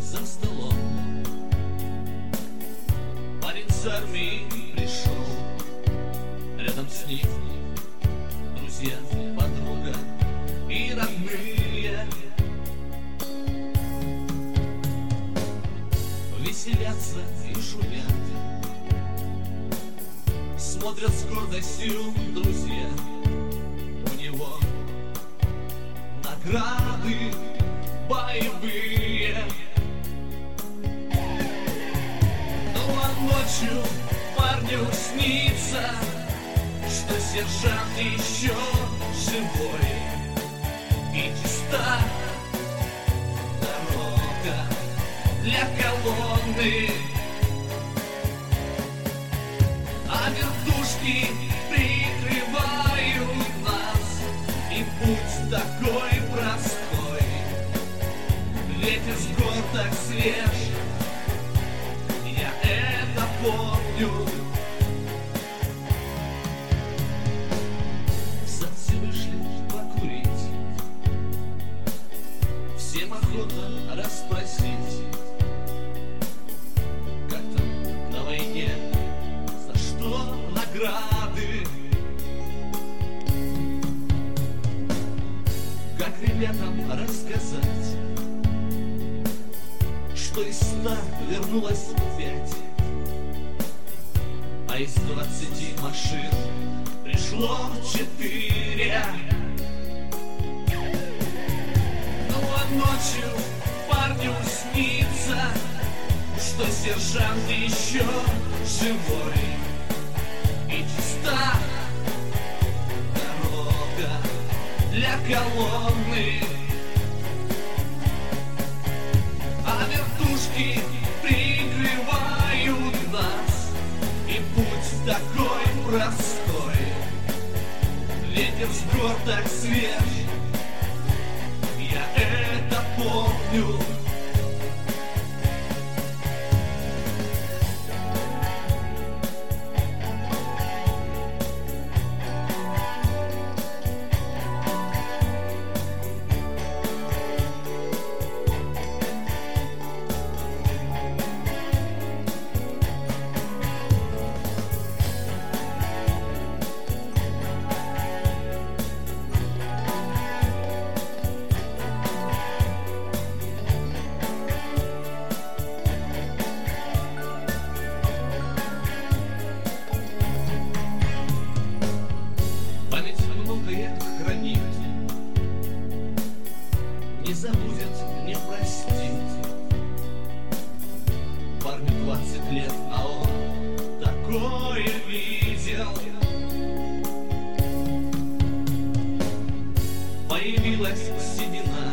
за столом. Парень с армии пришел, рядом с ним друзья, подруга и родные. Веселятся и шумят, смотрят с гордостью друзья. У него награды боевые. Ну а ночью парню снится, что сержант еще живой и чиста дорога для колонны. А вертушки прикрывают нас, и путь такой простой. Ветер с гор так свеж, я это помню. В сад все вышли покурить, всем охота расспросить, как там на войне, за что награды, как ребятам рассказать, что из 100 вернулось 5, а из 20 машин пришло 4. Ну а ночью парню снится, что сержант еще живой и чиста дорога для колонны. А вертушки прикрывают нас, и путь такой простой. Ветер с гор так свеж, я это помню. Хранит, не забудет, не простит. Парню 20 лет, а он такое видел. Появилась седина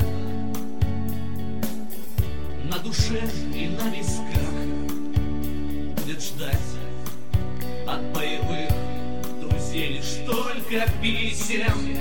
на душе и на висках. Будет ждать от боевых друзей лишь только писем.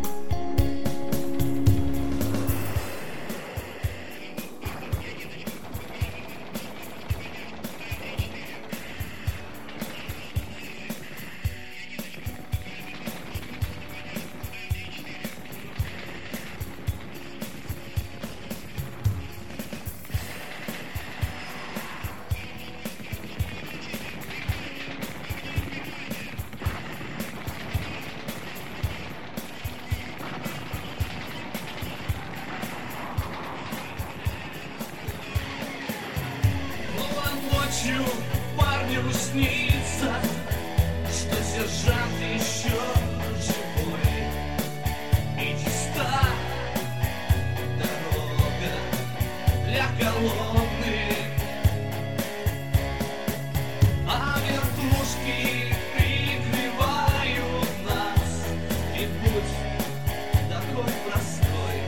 Ночью парню снится, что сержант еще живой и чиста дорога для колонны. А вертушки прикрывают нас, и путь такой простой.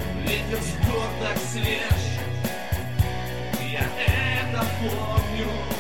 Ветер с гор так свеж, я это помню.